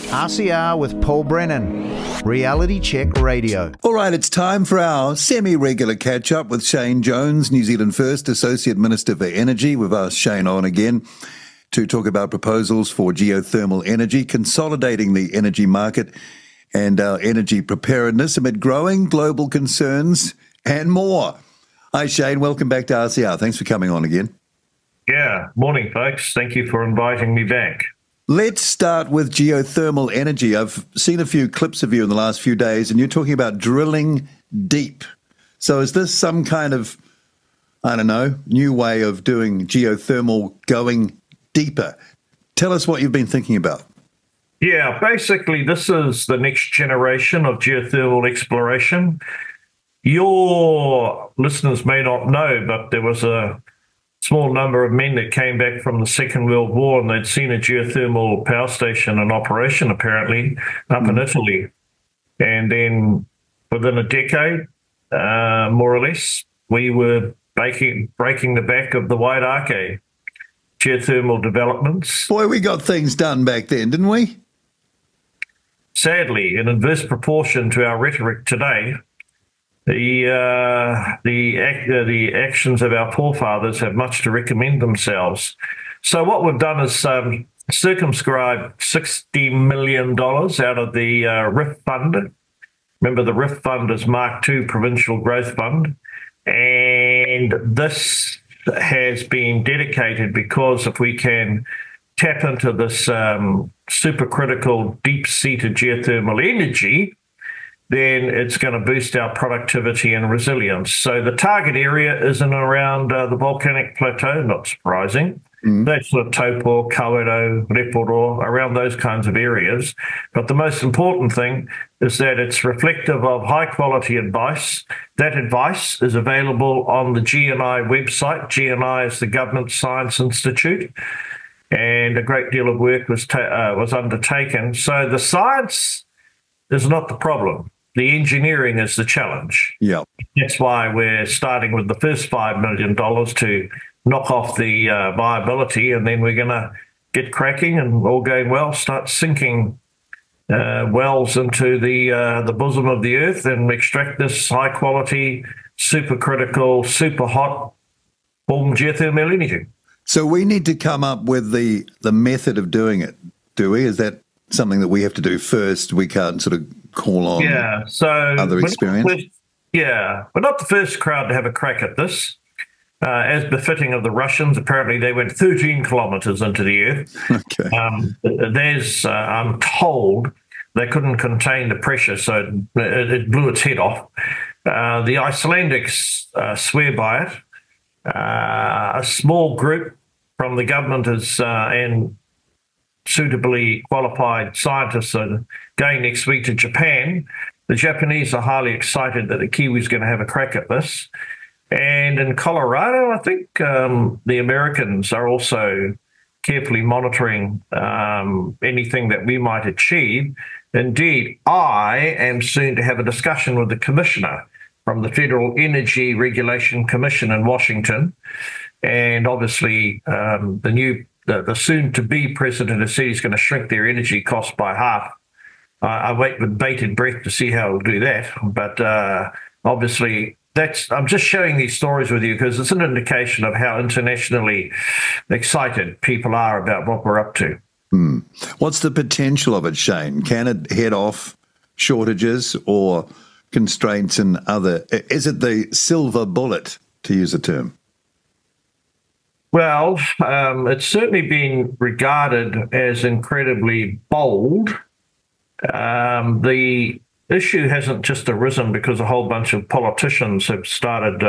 RCR with Paul Brennan, Reality Check Radio. All right, it's time for our semi-regular catch-up with Shane Jones, New Zealand First Associate Minister for Energy. We've asked Shane on again to talk about proposals for geothermal energy, consolidating the energy market and our energy preparedness amid growing global concerns and more. Hi, Shane. Welcome back to RCR. Thanks for coming on again. Yeah. Morning, folks. Thank you for inviting me back. Let's start with geothermal energy. I've seen a few clips of you in the last few days, and you're talking about drilling deep. So is this some kind of, I don't know, new way of doing geothermal, going deeper? Tell us what you've been thinking about. Yeah, basically, this is the next generation of geothermal exploration. Your listeners may not know, but there was a small number of men that came back from the Second World War, and they'd seen a geothermal power station in operation, apparently, up in Italy. And then within a decade, more or less, we were breaking the back of the Wairakei geothermal developments. Boy, we got things done back then, didn't we? Sadly, in inverse proportion to our rhetoric today, the actions of our forefathers have much to recommend themselves. So what we've done is circumscribed $60 million out of the RIF fund. Remember, the RIF fund is Mark II Provincial Growth Fund, and this has been dedicated because if we can tap into this supercritical, deep-seated geothermal energy, then it's going to boost our productivity and resilience. So the target area is in and around the volcanic plateau, not surprising. That's sort of Taupo, Kawerau, Reporo, around those kinds of areas. But the most important thing is that it's reflective of high-quality advice. That advice is available on the GNI website. GNI is the Government Science Institute, and a great deal of work was undertaken. So the science is not the problem. The engineering is the challenge. Yeah. That's why we're starting with the first $5 million to knock off the viability, and then we're going to get cracking and, all going well, start sinking wells into the bosom of the earth and extract this high-quality, supercritical, super hot form geothermal energy. So we need to come up with the method of doing it, do we? Is that something that we have to do first? We can't sort of call on other experience? We're not the first crowd to have a crack at this. As befitting of the Russians, apparently they went 13 kilometres into the earth. Okay. I'm told they couldn't contain the pressure, so it blew its head off. The Icelandics swear by it. A small group from the government and suitably qualified scientists are going next week to Japan. The Japanese are highly excited that the Kiwis are going to have a crack at this. And in Colorado, I think the Americans are also carefully monitoring anything that we might achieve. Indeed, I am soon to have a discussion with the commissioner from the Federal Energy Regulation Commission in Washington. And obviously, the soon-to-be president has said he's going to shrink their energy costs by half. I wait with bated breath to see how he'll do that. But obviously, I'm just sharing these stories with you because it's an indication of how internationally excited people are about what we're up to. What's the potential of it, Shane? Can it head off shortages or constraints and other? Is it the silver bullet, to use a term? Well, it's certainly been regarded as incredibly bold. The issue hasn't just arisen because a whole bunch of politicians have started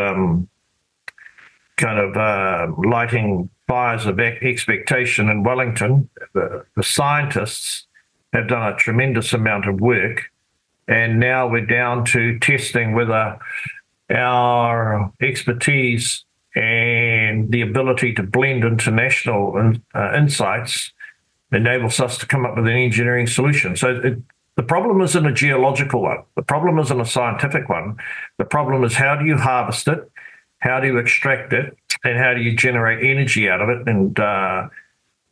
lighting fires of expectation in Wellington. The scientists have done a tremendous amount of work, and now we're down to testing whether our expertise and the ability to blend international insights enables us to come up with an engineering solution. So the problem isn't a geological one. The problem isn't a scientific one. The problem is, how do you harvest it? How do you extract it? And how do you generate energy out of it? And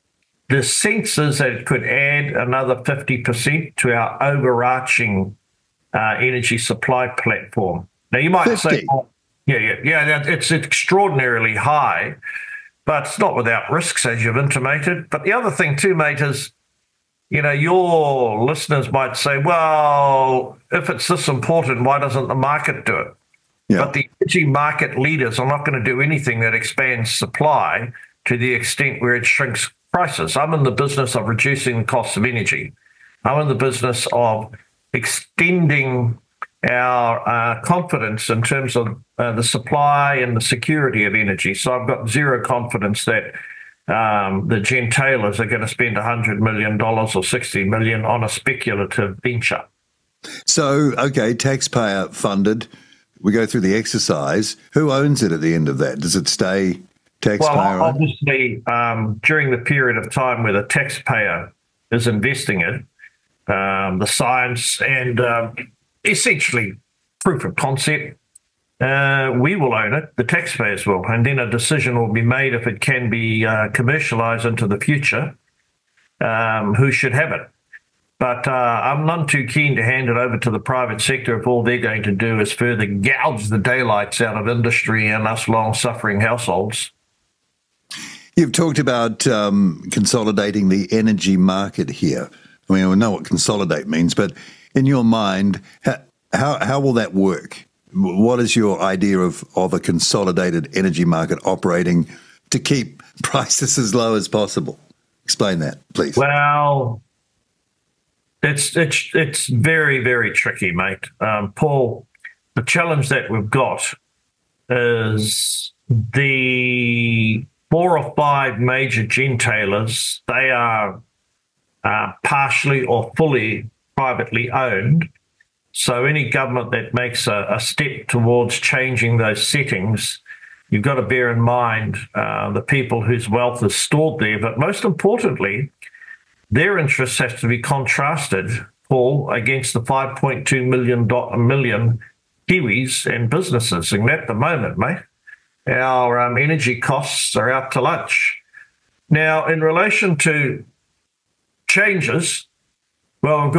the sense is that it could add another 50% to our overarching energy supply platform. Now, you might 50. say, oh, yeah, it's extraordinarily high, but it's not without risks, as you've intimated. But the other thing too, mate, is, your listeners might say, well, if it's this important, why doesn't the market do it? Yeah. But the energy market leaders are not going to do anything that expands supply to the extent where it shrinks prices. I'm in the business of reducing the cost of energy. I'm in the business of extending our confidence in terms of the supply and the security of energy. So I've got zero confidence that the gentailers are going to spend $100 million or $60 million on a speculative venture. So, okay, taxpayer funded. We go through the exercise. Who owns it at the end of that? Does it stay taxpayer? Well, obviously, during the period of time where the taxpayer is investing it, the science and essentially proof of concept, we will own it, the taxpayers will, and then a decision will be made if it can be commercialized into the future, who should have it. But I'm none too keen to hand it over to the private sector if all they're going to do is further gouge the daylights out of industry and us long-suffering households. You've talked about consolidating the energy market here. I mean, we know what consolidate means, but in your mind, how will that work? What is your idea of a consolidated energy market operating to keep prices as low as possible? Explain that, please. Well, it's very, very tricky, mate. Paul, the challenge that we've got is the 4 or 5 major gentailers. They are partially or fully privately owned. So any government that makes a step towards changing those settings, you've got to bear in mind the people whose wealth is stored there. But most importantly, their interests have to be contrasted, Paul, against the 5.2 million Kiwis and businesses. And at the moment, mate, our energy costs are out to lunch. Now, in relation to changes, well,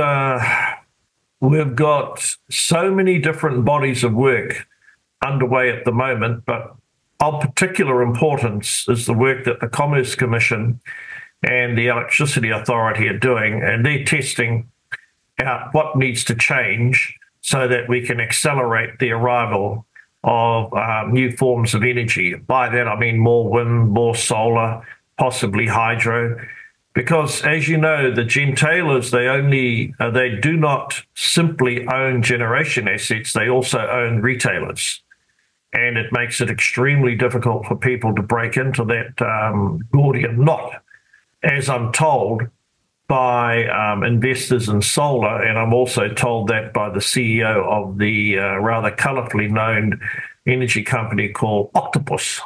we've got so many different bodies of work underway at the moment, but of particular importance is the work that the Commerce Commission and the Electricity Authority are doing, and they're testing out what needs to change so that we can accelerate the arrival of new forms of energy. By that, I mean more wind, more solar, possibly hydro. Because, as you know, the gentailers, they do not simply own generation assets, they also own retailers. And it makes it extremely difficult for people to break into that Gordian knot, as I'm told by investors in solar, and I'm also told that by the CEO of the rather colourfully known energy company called Octopus.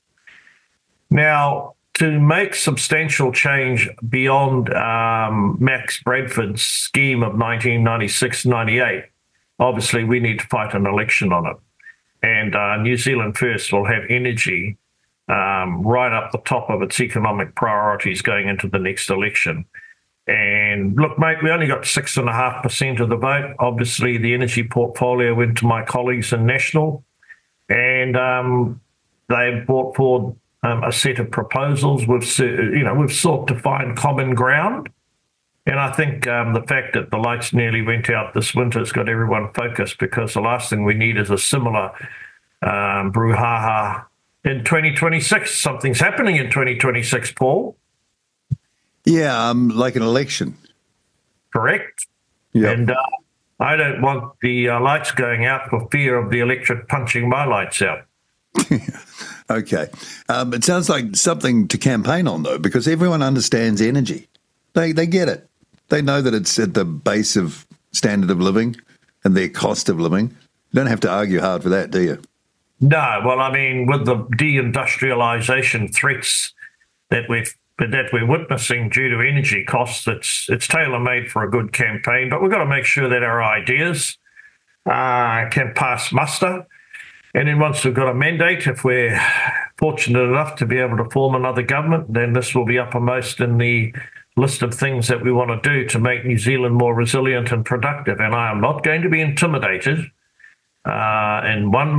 Now, to make substantial change beyond Max Bradford's scheme of 1996-98, obviously we need to fight an election on it. And New Zealand First will have energy right up the top of its economic priorities going into the next election. And look, mate, we only got 6.5% of the vote. Obviously, the energy portfolio went to my colleagues in National, and they brought forward a set of proposals. We've sought to find common ground, and I think the fact that the lights nearly went out this winter has got everyone focused, because the last thing we need is a similar brouhaha in 2026. Something's happening in 2026, Paul. Yeah, like an election. Correct. Yep. And I don't want the lights going out for fear of the electorate punching my lights out. Okay. It sounds like something to campaign on, though, because everyone understands energy. They get it. They know that it's at the base of standard of living and their cost of living. You don't have to argue hard for that, do you? No. Well, I mean, with the deindustrialization threats that we're witnessing due to energy costs, it's tailor-made for a good campaign. But we've got to make sure that our ideas can pass muster. And then once we've got a mandate, if we're fortunate enough to be able to form another government, then this will be uppermost in the list of things that we want to do to make New Zealand more resilient and productive. And I am not going to be intimidated by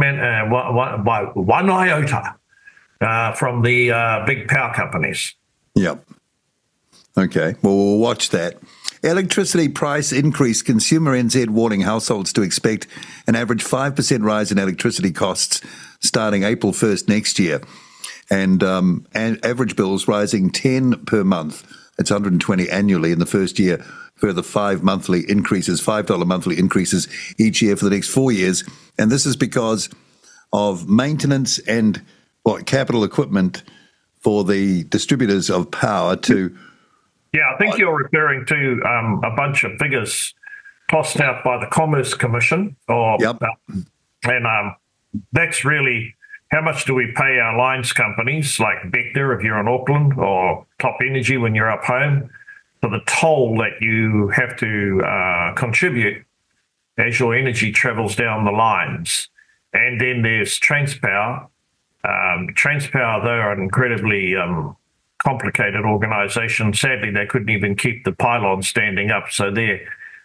one iota from the big power companies. Yep. Okay. Well, we'll watch that. Electricity price increase. Consumer NZ warning households to expect an average 5% rise in electricity costs starting April 1st next year. And average bills rising 10 per month. It's 120 annually in the first year. Further $5 monthly increases each year for the next 4 years. And this is because of maintenance and capital equipment for the distributors of power to... Yeah, I think you're referring to a bunch of figures tossed out by the Commerce Commission. Yep. And that's really how much do we pay our lines companies like Vector if you're in Auckland or Top Energy when you're up home for the toll that you have to contribute as your energy travels down the lines. And then there's Transpower. Transpower, they're an incredibly complicated organisation. Sadly, they couldn't even keep the pylon standing up, so their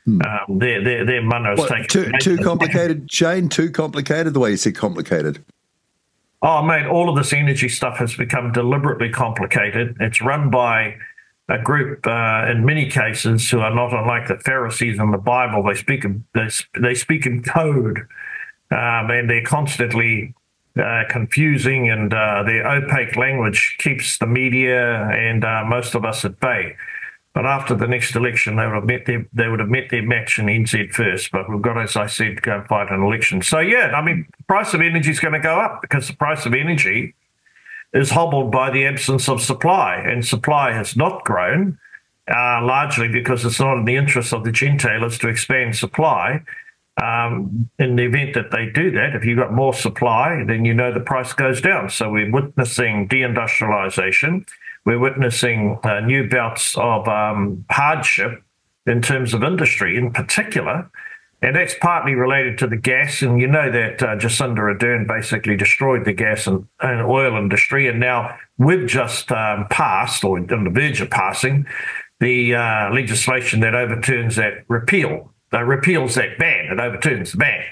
money was taken. Too complicated, Shane? Too complicated? The way you said complicated. Oh, mate, all of this energy stuff has become deliberately complicated. It's run by a group, in many cases, who are not unlike the Pharisees in the Bible. They speak in code, and they're constantly confusing, and their opaque language keeps the media and most of us at bay. But after the next election, they would have met their match in NZ first. But we've got, as I said, to go and fight an election. So, yeah, I mean, the price of energy is going to go up because the price of energy is hobbled by the absence of supply. And supply has not grown, largely because it's not in the interest of the gentailers to expand supply. In the event that they do that, if you've got more supply, then you know the price goes down. So we're witnessing deindustrialization. We're witnessing new bouts of hardship in terms of industry in particular. And that's partly related to the gas. And you know that Jacinda Ardern basically destroyed the gas and oil industry. And now we've just passed, or on the verge of passing, the legislation that overturns that repeals that ban. It overturns the ban.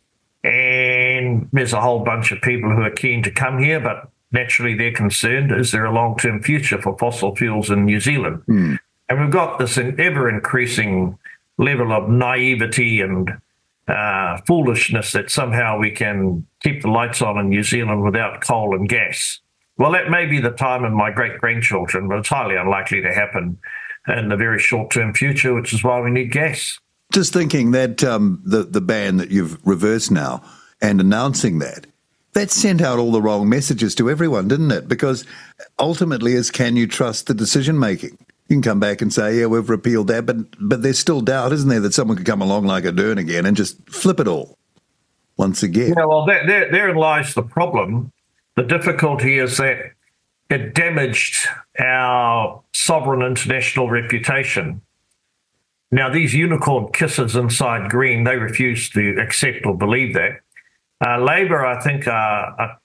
And there's a whole bunch of people who are keen to come here, but naturally they're concerned, is there a long-term future for fossil fuels in New Zealand? And we've got this ever-increasing level of naivety and foolishness that somehow we can keep the lights on in New Zealand without coal and gas. Well, that may be the time in my great-grandchildren, but it's highly unlikely to happen in the very short-term future, which is why we need gas. Just thinking that the ban that you've reversed now and announcing that sent out all the wrong messages to everyone, didn't it? Because ultimately is, can you trust the decision-making? You can come back and say, yeah, we've repealed that, but there's still doubt, isn't there, that someone could come along like Ardern again and just flip it all once again? Yeah, well, therein lies the problem. The difficulty is that it damaged our sovereign international reputation. Now, these unicorn kissers inside Green, they refuse to accept or believe that. Labor, I think, are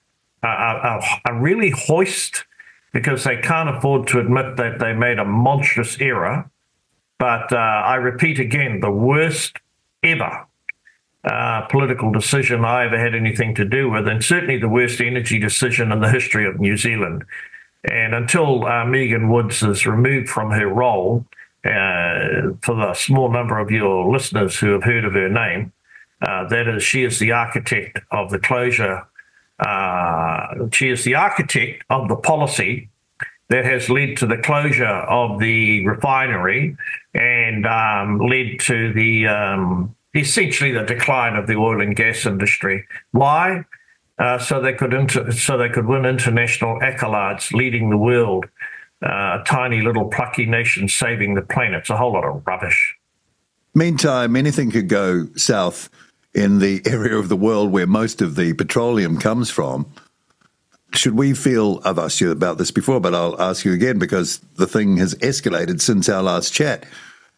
really hoist because they can't afford to admit that they made a monstrous error. But I repeat again, the worst ever political decision I ever had anything to do with, and certainly the worst energy decision in the history of New Zealand. And until Megan Woods is removed from her role, for the small number of your listeners who have heard of her name, that is, she is the architect of the closure. She is the architect of the policy that has led to the closure of the refinery and led to the essentially the decline of the oil and gas industry. Why? So they could win international accolades, leading the world. A tiny little plucky nation saving the planet. It's a whole lot of rubbish. Meantime, anything could go south in the area of the world where most of the petroleum comes from. Should we feel, I've asked you about this before, but I'll ask you again because the thing has escalated since our last chat.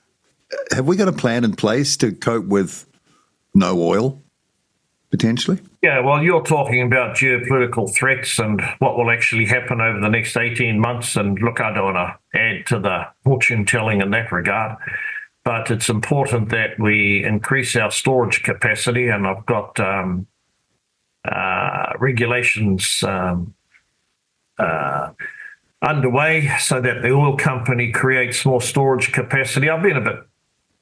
Have we got a plan in place to cope with no oil, potentially? Yeah, well, you're talking about geopolitical threats and what will actually happen over the next 18 months. And look, I don't want to add to the fortune telling in that regard, but it's important that we increase our storage capacity. And I've got regulations underway so that the oil company creates more storage capacity. I've been a bit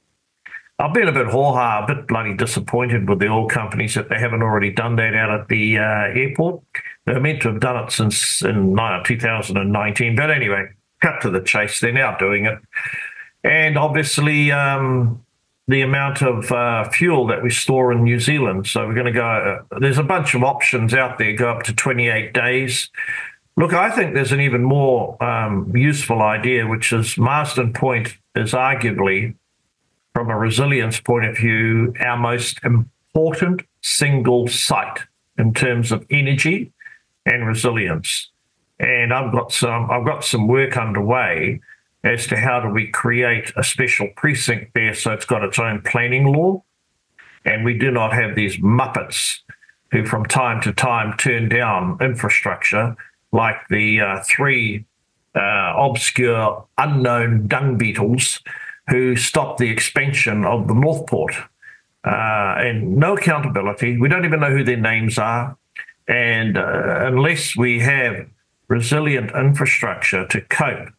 a bit bloody disappointed with the oil companies that they haven't already done that out at the airport. They were meant to have done it since in 2019. But anyway, cut to the chase, they're now doing it. And obviously the amount of fuel that we store in New Zealand. So we're going to go, there's a bunch of options out there, go up to 28 days. Look, I think there's an even more useful idea, which is Marsden Point is arguably, from a resilience point of view, our most important single site in terms of energy and resilience. And I've got some work underway as to how do we create a special precinct there so it's got its own planning law, and we do not have these muppets who from time to time turn down infrastructure like the three obscure unknown dung beetles who stopped the expansion of the Northport. And no accountability. We don't even know who their names are. And unless we have resilient infrastructure to cope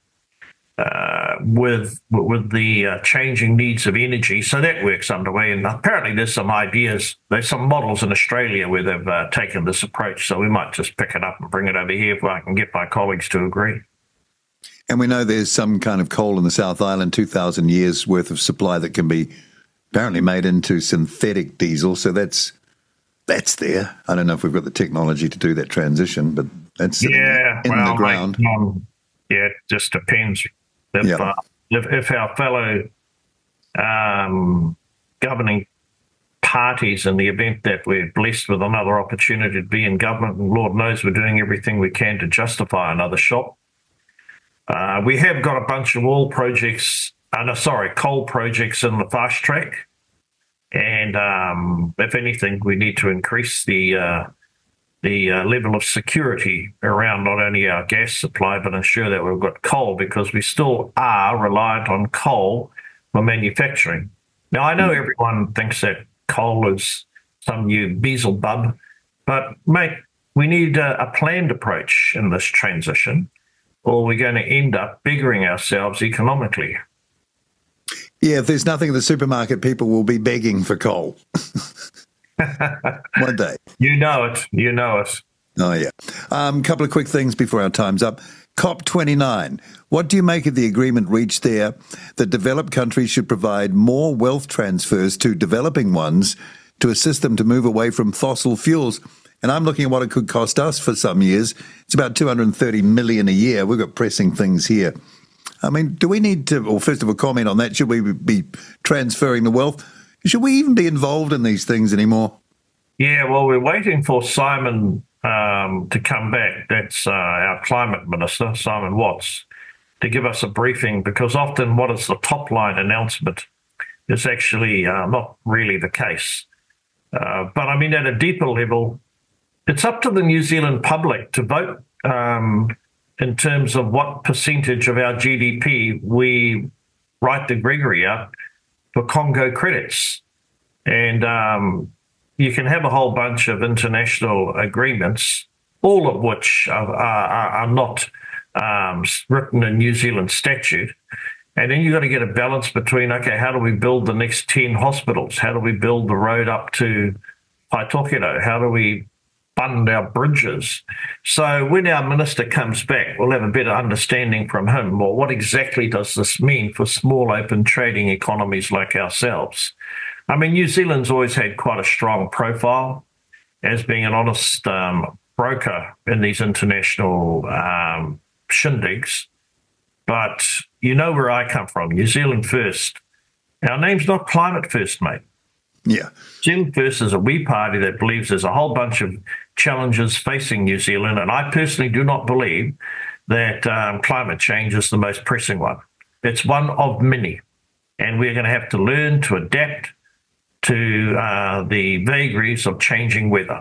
with the changing needs of energy, so that work's underway. And apparently there's some ideas, there's some models in Australia where they've taken this approach. So we might just pick it up and bring it over here if I can get my colleagues to agree. And we know there's some kind of coal in the South Island, 2,000 years worth of supply that can be apparently made into synthetic diesel. So that's there. I don't know if we've got the technology to do that transition, but that's in the ground. It just depends. If our fellow governing parties, in the event that we're blessed with another opportunity to be in government, and Lord knows we're doing everything we can to justify another shop. We have got a bunch of coal projects in the fast track. And if anything, we need to increase the level of security around not only our gas supply, but ensure that we've got coal, because we still are reliant on coal for manufacturing. Now, I know everyone thinks that coal is some new Beelzebub, but, mate, we need a planned approach in this transition, or we're going to end up biggering ourselves economically. Yeah, if there's nothing in the supermarket, people will be begging for coal. One day. You know it. Oh, yeah. A couple of quick things before our time's up. COP29. What do you make of the agreement reached there that developed countries should provide more wealth transfers to developing ones to assist them to move away from fossil fuels? And I'm looking at what it could cost us for some years. It's about $230 million a year. We've got pressing things here. I mean, do we need to, or first of all, comment on that? Should we be transferring the wealth? Should we even be involved in these things anymore? Yeah, well, we're waiting for Simon to come back. That's our climate minister, Simon Watts, to give us a briefing, because often what is the top line announcement is actually not really the case. But I mean, at a deeper level, it's up to the New Zealand public to vote in terms of what percentage of our GDP we write the Gregory up for Congo credits. And you can have a whole bunch of international agreements, all of which are not written in New Zealand statute. And then you've got to get a balance between, okay, how do we build the next 10 hospitals? How do we build the road up to Paitokero? How do we fund our bridges? So when our minister comes back, we'll have a better understanding from him. Well, what exactly does this mean for small open trading economies like ourselves? I mean, New Zealand's always had quite a strong profile as being an honest broker in these international shindigs. But you know where I come from, New Zealand First. Our name's not Climate First, mate. Yeah. New Zealand First is a wee party that believes there's a whole bunch of challenges facing New Zealand, and I personally do not believe that climate change is the most pressing one. It's one of many, and we're going to have to learn to adapt to the vagaries of changing weather.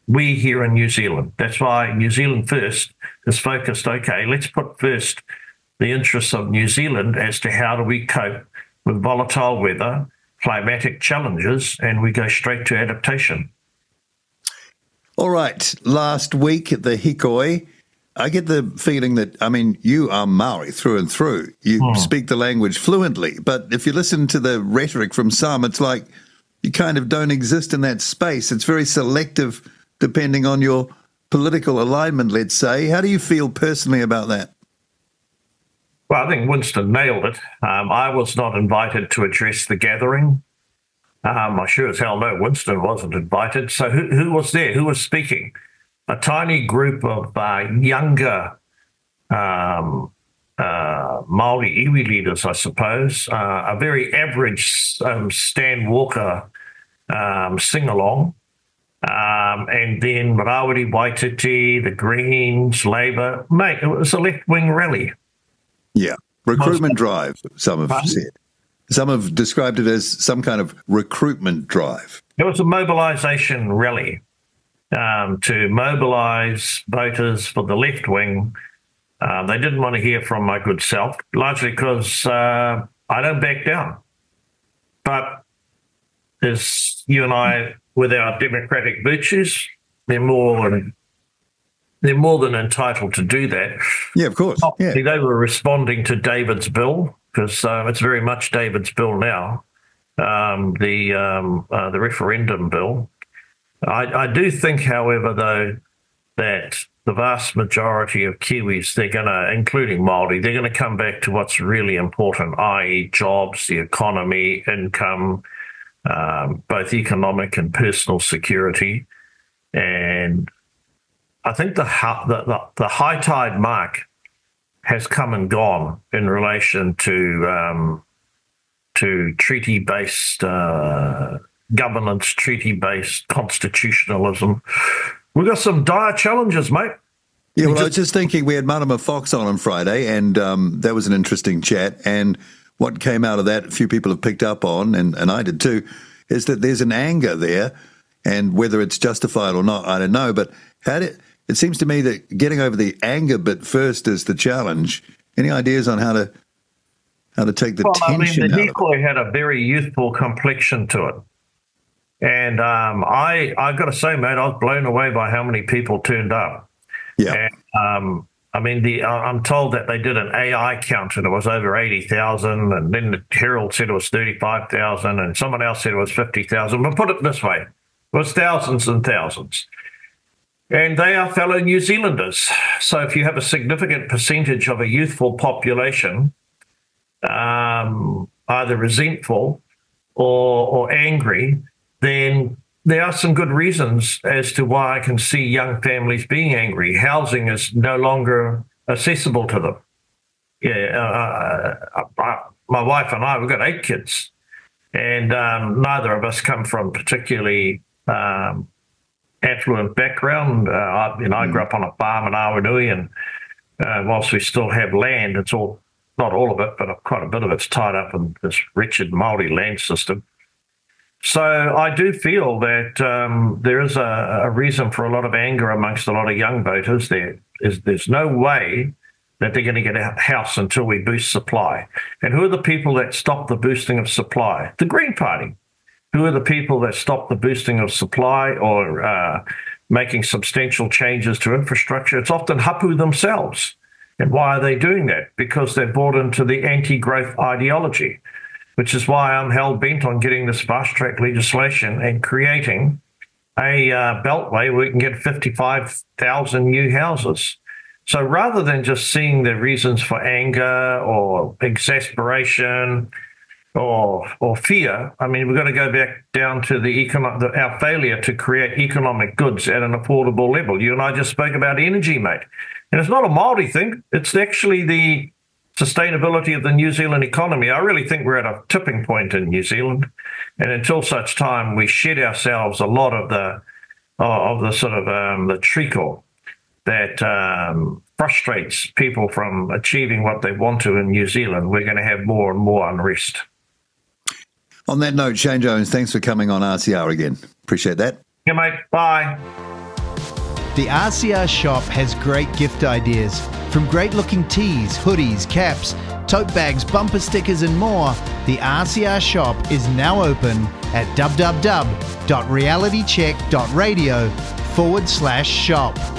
we here in New Zealand. That's why New Zealand First is focused, okay, let's put first the interests of New Zealand as to how do we cope with volatile weather, climatic challenges, and we go straight to adaptation. All right. Last week at the Hikoi, I get the feeling that, I mean, you are Maori through and through. You speak the language fluently, but if you listen to the rhetoric from some, it's like you kind of don't exist in that space. It's very selective depending on your political alignment, let's say. How do you feel personally about that? Well, I think Winston nailed it. I was not invited to address the gathering. I sure as hell know Winston wasn't invited. So who was there? Who was speaking? A tiny group of younger Māori iwi leaders, I suppose. A very average Stan Walker sing-along. And then Rawiri Waititi, the Greens, Labour. Mate, it was a left-wing rally. Yeah, recruitment drive, some have said. Some have described it as some kind of recruitment drive. It was a mobilisation rally to mobilise voters for the left wing. They didn't want to hear from my good self, largely because I don't back down. But as you and I, with our democratic virtues, they're more than entitled to do that. Yeah, of course. Yeah. They were responding to David's bill, because it's very much David's bill now, the referendum bill. I do think, however, though, that the vast majority of Kiwis, they're going to, including Māori, they're going to come back to what's really important, i.e. jobs, the economy, income, both economic and personal security. And I think the high tide mark has come and gone in relation to treaty-based governance, treaty-based constitutionalism. We've got some dire challenges, mate. Yeah, well, I was just thinking, we had Marama Fox on Friday, and that was an interesting chat. And what came out of that, a few people have picked up on, and I did too, is that there's an anger there, and whether it's justified or not, I don't know. But it seems to me that getting over the anger bit first is the challenge. Any ideas on how to take the tension out of it? The Hikoi had a very youthful complexion to it. And I got to say, mate, I was blown away by how many people turned up. Yeah. And, I'm told that they did an AI count and it was over 80,000, and then the Herald said it was 35,000, and someone else said it was 50,000. But put it this way, it was thousands and thousands. And they are fellow New Zealanders. So if you have a significant percentage of a youthful population, either resentful or angry, then there are some good reasons as to why I can see young families being angry. Housing is no longer accessible to them. My wife and I, we've got 8 kids, and neither of us come from particularly affluent background. I grew up on a farm in Awanui, and whilst we still have land, it's all, not all of it, but quite a bit of it's tied up in this wretched Māori land system. So I do feel that there is a reason for a lot of anger amongst a lot of young voters. There's no way that they're going to get a house until we boost supply. And who are the people that stop the boosting of supply? The Green Party. Who are the people that stop the boosting of supply or making substantial changes to infrastructure? It's often Hapu themselves. And why are they doing that? Because they're bought into the anti-growth ideology, which is why I'm hell-bent on getting this fast-track legislation and creating a beltway where we can get 55,000 new houses. So rather than just seeing the reasons for anger or exasperation or fear, I mean, we've got to go back down to our failure to create economic goods at an affordable level. You and I just spoke about energy, mate. And it's not a Māori thing. It's actually the sustainability of the New Zealand economy. I really think we're at a tipping point in New Zealand, and until such time we shed ourselves a lot of the sort of the treacle that frustrates people from achieving what they want to in New Zealand, we're going to have more and more unrest. On that note, Shane Jones, thanks for coming on RCR again. Appreciate that. Yeah, mate. Bye. The RCR shop has great gift ideas. From great looking tees, hoodies, caps, tote bags, bumper stickers and more, the RCR shop is now open at www.realitycheck.radio/shop.